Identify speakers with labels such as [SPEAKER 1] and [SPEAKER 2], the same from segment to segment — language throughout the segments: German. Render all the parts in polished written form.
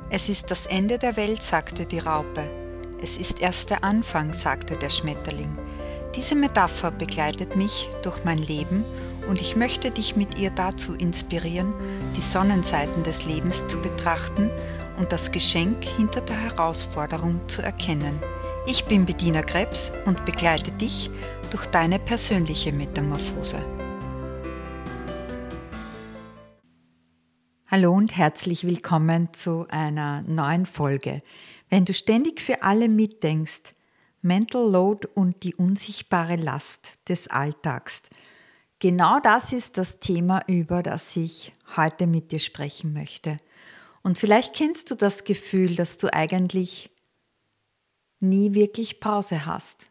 [SPEAKER 1] Es ist das Ende der Welt, sagte die Raupe. Es ist erst der Anfang, sagte der Schmetterling. Diese Metapher begleitet mich durch mein Leben und ich möchte dich mit ihr dazu inspirieren, die Sonnenseiten des Lebens zu betrachten und das Geschenk hinter der Herausforderung zu erkennen. Ich bin Bettina Krebs und begleite dich durch deine persönliche Metamorphose. Hallo und herzlich willkommen zu einer neuen Folge. Wenn du ständig für alle mitdenkst, Mental Load und die unsichtbare Last des Alltags. Genau das ist das Thema, über das ich heute mit dir sprechen möchte. Und vielleicht kennst du das Gefühl, dass du eigentlich nie wirklich Pause hast.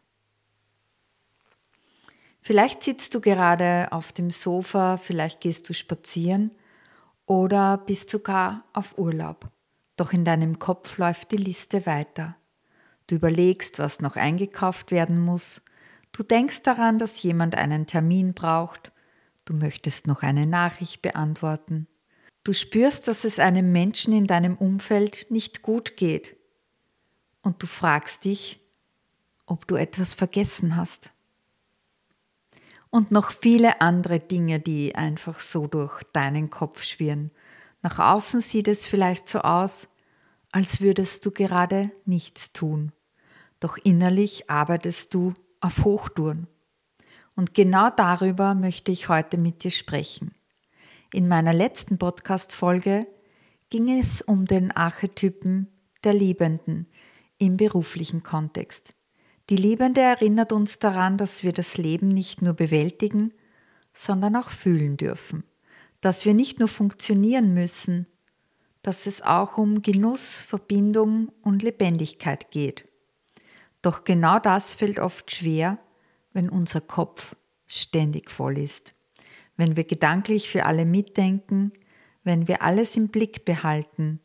[SPEAKER 1] Vielleicht sitzt du gerade auf dem Sofa, vielleicht gehst du spazieren oder bist sogar auf Urlaub. Doch in deinem Kopf läuft die Liste weiter. Du überlegst, was noch eingekauft werden muss. Du denkst daran, dass jemand einen Termin braucht. Du möchtest noch eine Nachricht beantworten. Du spürst, dass es einem Menschen in deinem Umfeld nicht gut geht. Und du fragst dich, ob du etwas vergessen hast. Und noch viele andere Dinge, die einfach so durch deinen Kopf schwirren. Nach außen sieht es vielleicht so aus, als würdest du gerade nichts tun. Doch innerlich arbeitest du auf Hochtouren. Und genau darüber möchte ich heute mit dir sprechen. In meiner letzten Podcast-Folge ging es um den Archetypen der Liebenden im beruflichen Kontext. Die Liebende erinnert uns daran, dass wir das Leben nicht nur bewältigen, sondern auch fühlen dürfen. Dass wir nicht nur funktionieren müssen, dass es auch um Genuss, Verbindung und Lebendigkeit geht. Doch genau das fällt oft schwer, wenn unser Kopf ständig voll ist. Wenn wir gedanklich für alle mitdenken, wenn wir alles im Blick behalten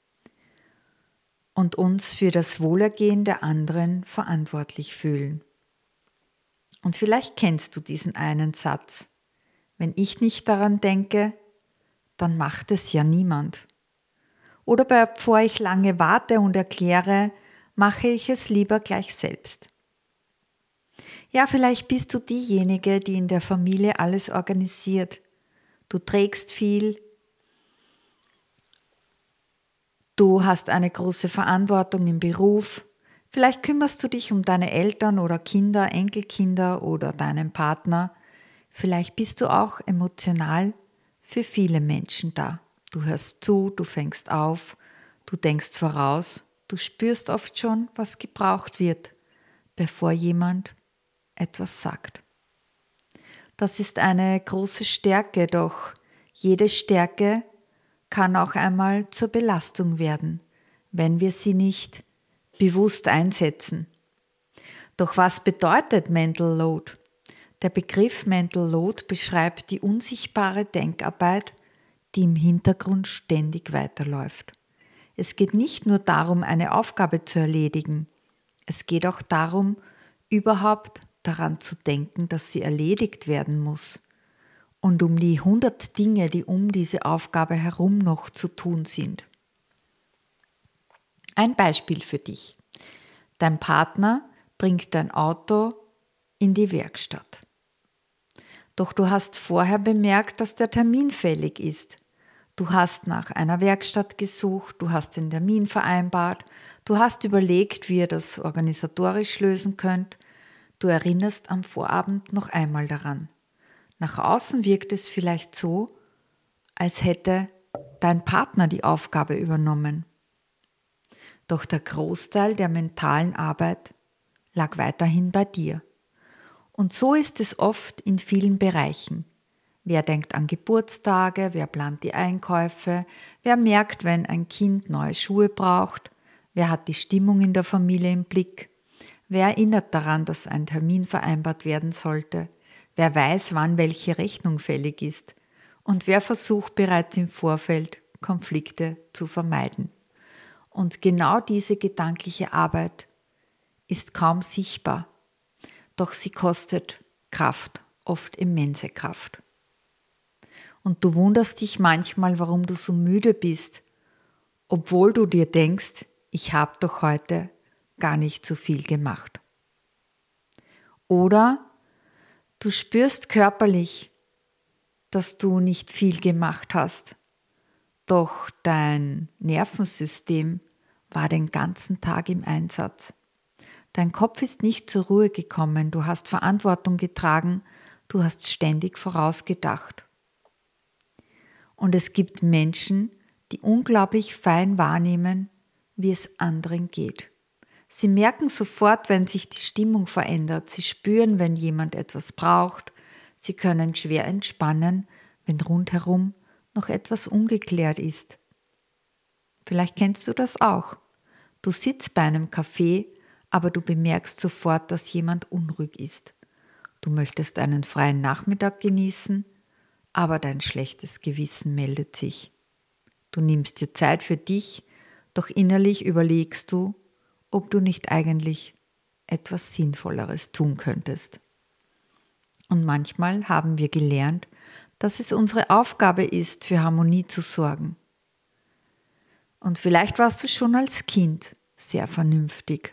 [SPEAKER 1] und uns für das Wohlergehen der anderen verantwortlich fühlen. Und vielleicht kennst du diesen einen Satz. Wenn ich nicht daran denke, dann macht es ja niemand. Oder bevor ich lange warte und erkläre, mache ich es lieber gleich selbst. Ja, vielleicht bist du diejenige, die in der Familie alles organisiert. Du trägst viel, du hast eine große Verantwortung im Beruf, vielleicht kümmerst du dich um deine Eltern oder Kinder, Enkelkinder oder deinen Partner. Vielleicht bist du auch emotional für viele Menschen da. Du hörst zu, du fängst auf, du denkst voraus, du spürst oft schon, was gebraucht wird, bevor jemand etwas sagt. Das ist eine große Stärke, doch jede Stärke kann auch einmal zur Belastung werden, wenn wir sie nicht bewusst einsetzen. Doch was bedeutet Mental Load? Der Begriff Mental Load beschreibt die unsichtbare Denkarbeit, die im Hintergrund ständig weiterläuft. Es geht nicht nur darum, eine Aufgabe zu erledigen. Es geht auch darum, überhaupt daran zu denken, dass sie erledigt werden muss. Und um die 100 Dinge, die um diese Aufgabe herum noch zu tun sind. Ein Beispiel für dich. Dein Partner bringt dein Auto in die Werkstatt. Doch du hast vorher bemerkt, dass der Termin fällig ist. Du hast nach einer Werkstatt gesucht, du hast den Termin vereinbart, du hast überlegt, wie ihr das organisatorisch lösen könnt. Du erinnerst am Vorabend noch einmal daran. Nach außen wirkt es vielleicht so, als hätte dein Partner die Aufgabe übernommen. Doch der Großteil der mentalen Arbeit lag weiterhin bei dir. Und so ist es oft in vielen Bereichen. Wer denkt an Geburtstage, wer plant die Einkäufe, wer merkt, wenn ein Kind neue Schuhe braucht, wer hat die Stimmung in der Familie im Blick, wer erinnert daran, dass ein Termin vereinbart werden sollte, wer weiß, wann welche Rechnung fällig ist und wer versucht bereits im Vorfeld Konflikte zu vermeiden. Und genau diese gedankliche Arbeit ist kaum sichtbar, doch sie kostet Kraft, oft immense Kraft. Und du wunderst dich manchmal, warum du so müde bist obwohl du dir denkst, ich habe doch heute gar nicht so viel gemacht. Oder du spürst körperlich, dass du nicht viel gemacht hast, doch dein Nervensystem war den ganzen Tag im Einsatz. Dein Kopf ist nicht zur Ruhe gekommen, du hast Verantwortung getragen, du hast ständig vorausgedacht. Und es gibt Menschen, die unglaublich fein wahrnehmen, wie es anderen geht. Sie merken sofort, wenn sich die Stimmung verändert. Sie spüren, wenn jemand etwas braucht. Sie können schwer entspannen, wenn rundherum noch etwas ungeklärt ist. Vielleicht kennst du das auch. Du sitzt bei einem Café, aber du bemerkst sofort, dass jemand unruhig ist. Du möchtest einen freien Nachmittag genießen, aber dein schlechtes Gewissen meldet sich. Du nimmst dir Zeit für dich, doch innerlich überlegst du, ob du nicht eigentlich etwas Sinnvolleres tun könntest. Und manchmal haben wir gelernt, dass es unsere Aufgabe ist, für Harmonie zu sorgen. Und vielleicht warst du schon als Kind sehr vernünftig.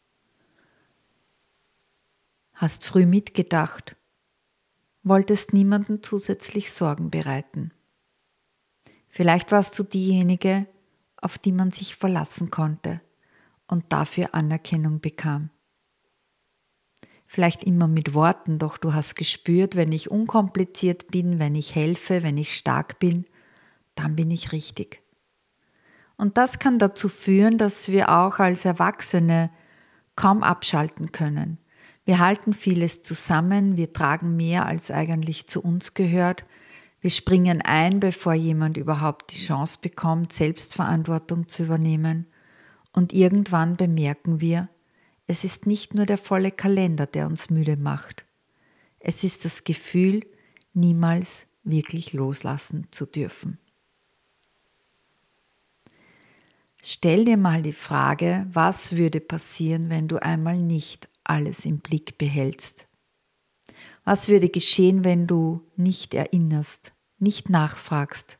[SPEAKER 1] Hast früh mitgedacht, wolltest niemandem zusätzlich Sorgen bereiten. Vielleicht warst du diejenige, auf die man sich verlassen konnte und dafür Anerkennung bekam. Vielleicht immer mit Worten, doch du hast gespürt, wenn ich unkompliziert bin, wenn ich helfe, wenn ich stark bin, dann bin ich richtig. Und das kann dazu führen, dass wir auch als Erwachsene kaum abschalten können. Wir halten vieles zusammen, wir tragen mehr, als eigentlich zu uns gehört. Wir springen ein, bevor jemand überhaupt die Chance bekommt, Selbstverantwortung zu übernehmen. Und irgendwann bemerken wir, es ist nicht nur der volle Kalender, der uns müde macht. Es ist das Gefühl, niemals wirklich loslassen zu dürfen. Stell dir mal die Frage, was würde passieren, wenn du einmal nicht alles im Blick behältst? Was würde geschehen, wenn du nicht erinnerst, nicht nachfragst?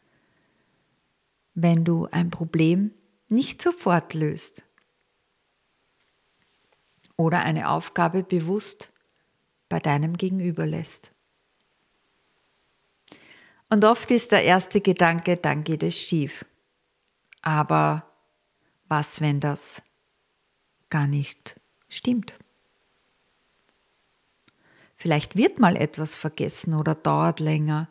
[SPEAKER 1] Wenn du ein Problem nicht sofort löst? Oder eine Aufgabe bewusst bei deinem Gegenüber lässt? Und oft ist der erste Gedanke, dann geht es schief. Aber was, wenn das gar nicht stimmt? Vielleicht wird mal etwas vergessen oder dauert länger.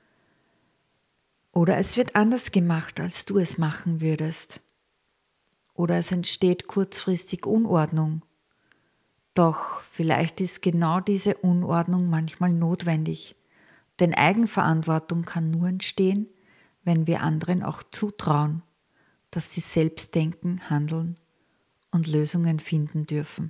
[SPEAKER 1] Oder es wird anders gemacht, als du es machen würdest. Oder es entsteht kurzfristig Unordnung. Doch vielleicht ist genau diese Unordnung manchmal notwendig. Denn Eigenverantwortung kann nur entstehen, wenn wir anderen auch zutrauen, dass sie selbst denken, handeln und Lösungen finden dürfen.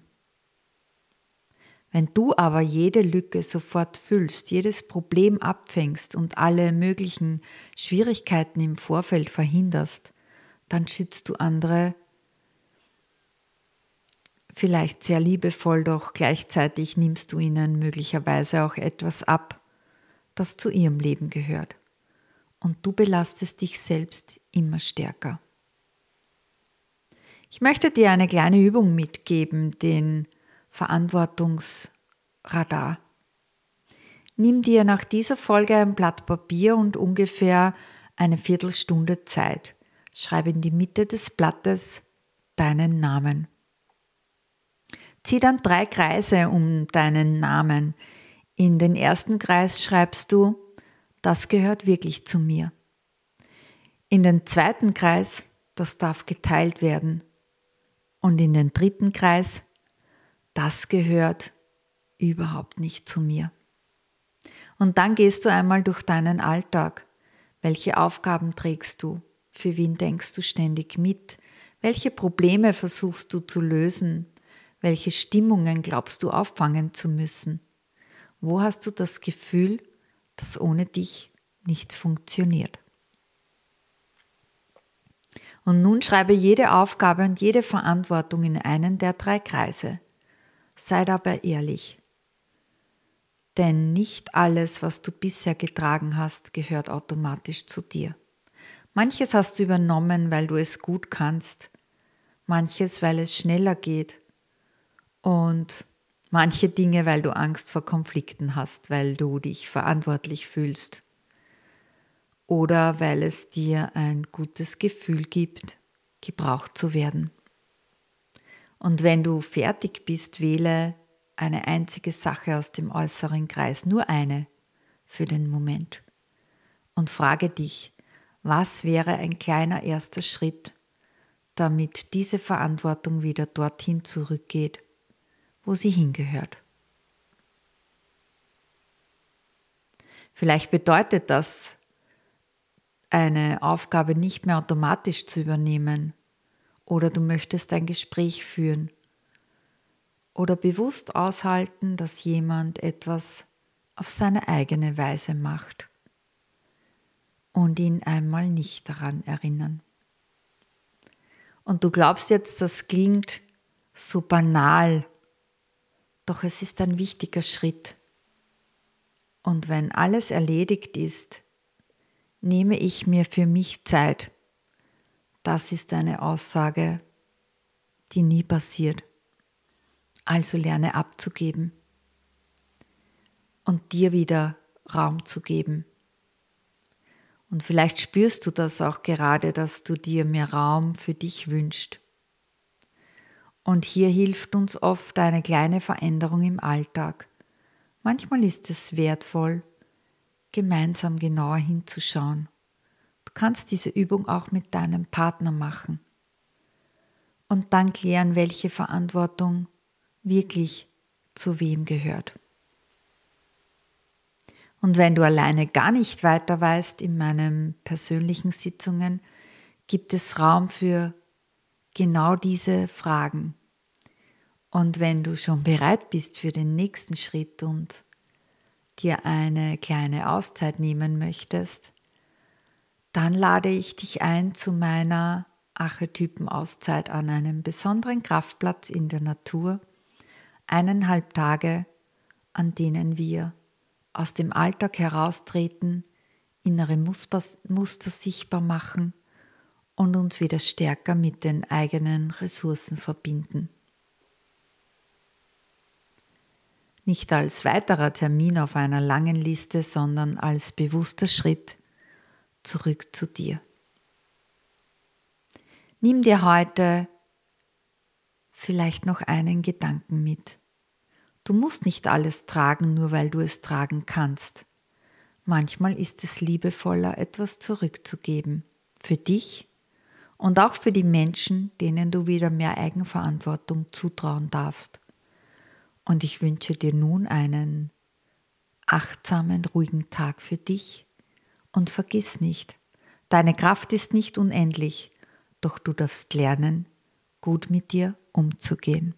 [SPEAKER 1] Wenn du aber jede Lücke sofort füllst, jedes Problem abfängst und alle möglichen Schwierigkeiten im Vorfeld verhinderst, dann schützt du andere vielleicht sehr liebevoll, doch gleichzeitig nimmst du ihnen möglicherweise auch etwas ab, das zu ihrem Leben gehört. Und du belastest dich selbst immer stärker. Ich möchte dir eine kleine Übung mitgeben, den Verantwortungsradar. Nimm dir nach dieser Folge ein Blatt Papier und ungefähr eine Viertelstunde Zeit. Schreibe in die Mitte des Blattes deinen Namen. Zieh dann 3 Kreise um deinen Namen. In den ersten Kreis schreibst du, das gehört wirklich zu mir. In den zweiten Kreis, das darf geteilt werden. Und in den dritten Kreis, das gehört überhaupt nicht zu mir. Und dann gehst du einmal durch deinen Alltag. Welche Aufgaben trägst du? Für wen denkst du ständig mit? Welche Probleme versuchst du zu lösen? Welche Stimmungen glaubst du auffangen zu müssen? Wo hast du das Gefühl, dass ohne dich nichts funktioniert? Und nun schreibe jede Aufgabe und jede Verantwortung in einen der 3 Kreise. Sei dabei ehrlich. Denn nicht alles, was du bisher getragen hast, gehört automatisch zu dir. Manches hast du übernommen, weil du es gut kannst, manches, weil es schneller geht und manche Dinge, weil du Angst vor Konflikten hast, weil du dich verantwortlich fühlst oder weil es dir ein gutes Gefühl gibt, gebraucht zu werden. Und wenn du fertig bist, wähle eine einzige Sache aus dem äußeren Kreis, nur eine für den Moment. Und frage dich, was wäre ein kleiner erster Schritt, damit diese Verantwortung wieder dorthin zurückgeht, wo sie hingehört. Vielleicht bedeutet das, eine Aufgabe nicht mehr automatisch zu übernehmen, oder du möchtest ein Gespräch führen oder bewusst aushalten, dass jemand etwas auf seine eigene Weise macht und ihn einmal nicht daran erinnern. Und du glaubst jetzt, das klingt so banal, doch es ist ein wichtiger Schritt. Und wenn alles erledigt ist, nehme ich mir für mich Zeit. Das ist eine Aussage, die nie passiert. Also lerne abzugeben und dir wieder Raum zu geben. Und vielleicht spürst du das auch gerade, dass du dir mehr Raum für dich wünschst. Und hier hilft uns oft eine kleine Veränderung im Alltag. Manchmal ist es wertvoll, gemeinsam genauer hinzuschauen. Du kannst diese Übung auch mit deinem Partner machen und dann klären, welche Verantwortung wirklich zu wem gehört. Und wenn du alleine gar nicht weiter weißt, in meinen persönlichen Sitzungen gibt es Raum für genau diese Fragen. Und wenn du schon bereit bist für den nächsten Schritt und dir eine kleine Auszeit nehmen möchtest, dann lade ich dich ein zu meiner Archetypen-Auszeit an einem besonderen Kraftplatz in der Natur, 1,5 Tage, an denen wir aus dem Alltag heraustreten, innere Muster sichtbar machen und uns wieder stärker mit den eigenen Ressourcen verbinden. Nicht als weiterer Termin auf einer langen Liste, sondern als bewusster Schritt zurück zu dir. Nimm dir heute vielleicht noch einen Gedanken mit. Du musst nicht alles tragen, nur weil du es tragen kannst. Manchmal ist es liebevoller, etwas zurückzugeben. Für dich und auch für die Menschen, denen du wieder mehr Eigenverantwortung zutrauen darfst. Und ich wünsche dir nun einen achtsamen, ruhigen Tag für dich. Und vergiss nicht, deine Kraft ist nicht unendlich, doch du darfst lernen, gut mit dir umzugehen.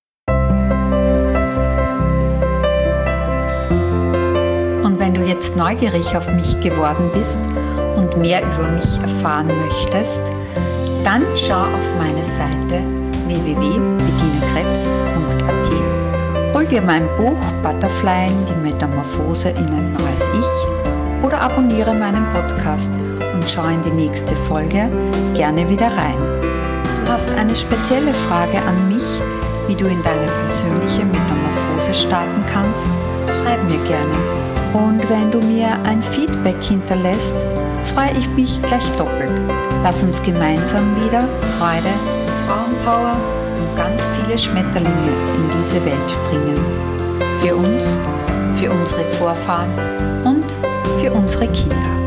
[SPEAKER 1] Und wenn du jetzt neugierig auf mich geworden bist und mehr über mich erfahren möchtest, dann schau auf meine Seite www.bettinakrebs.at. Hol dir mein Buch Butterflying, die Metamorphose in ein neues Ich oder abonniere meinen Podcast und schau in die nächste Folge gerne wieder rein. Du hast eine spezielle Frage an mich, wie du in deine persönliche Metamorphose starten kannst? Schreib mir gerne. Und wenn du mir ein Feedback hinterlässt, freue ich mich gleich doppelt. Lass uns gemeinsam wieder Freude, Frauenpower und ganz viele Schmetterlinge in diese Welt bringen. Für uns, für unsere Vorfahren und für unsere Kinder.